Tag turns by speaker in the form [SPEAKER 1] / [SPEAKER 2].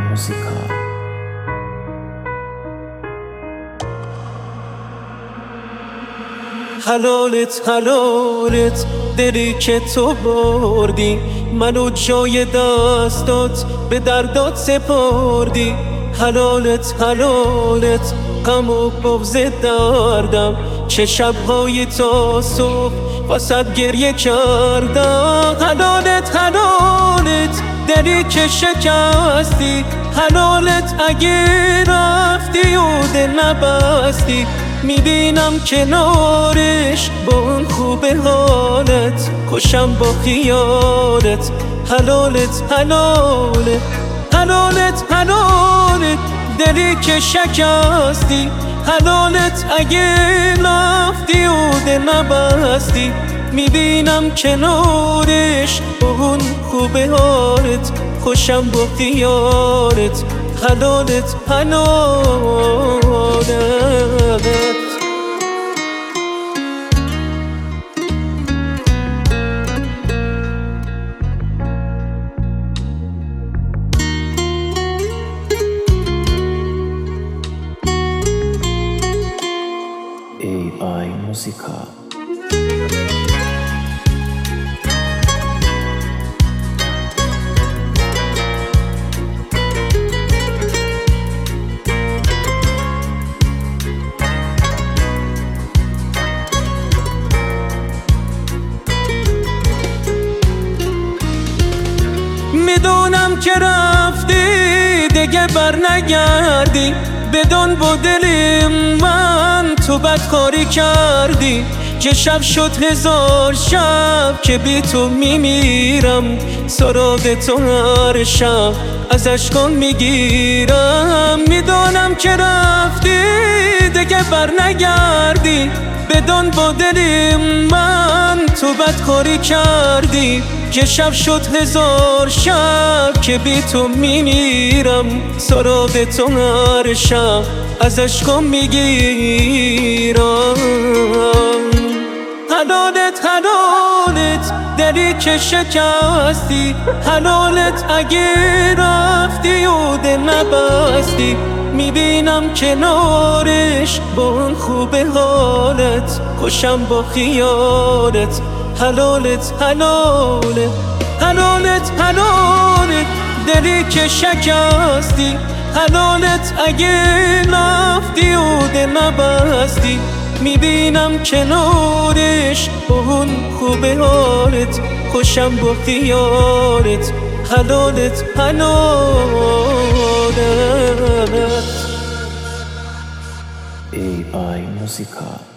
[SPEAKER 1] Musica.
[SPEAKER 2] حلالت دلی که تو بردی، منو جای دستات به دردات سپردی. حلالت غم و بغض دردم، چه شبهای تا صبح واسد گریه کردم. حلالت دلی که شکستی، حلالت اگه رفتی و دل نبستی. میبینم کنارش با اون خوب حالت، خوشم با خیالت. حلالت دلی که شکستی، حلالت اگه رفتی و دل نبستی. میبینم کنارش با اون خوب حالت، خوشم با خیالت. حلالت
[SPEAKER 1] AI Musica.
[SPEAKER 2] میدونم که رفتی دیگه بر نگردی، بدون با دل من تو بدکاری کردی. که شب شد 1000 شب که بی تو میمیرم، سراغ تو هر شب از اشکان میگیرم. میدونم که رفتی دیگه بر نگردی، بدون با دل من تو بدکاری کردی. که شب شد 1000 شب که بی تو میمیرم، سراغ تو هر شب از اشکام میگیرم. حلالت دلی که شکستی، حلالت اگه رفتی و دل نبستی. میبینم کنارش با اون خوب حالت، خوشم با خیالت. حلالت دلی که شکستی، حلالت اگه رفتی و دل نبستی. میبینم کنارش با اون خوب حالت، خوشم با خیالت. حلالت
[SPEAKER 1] AI Musica.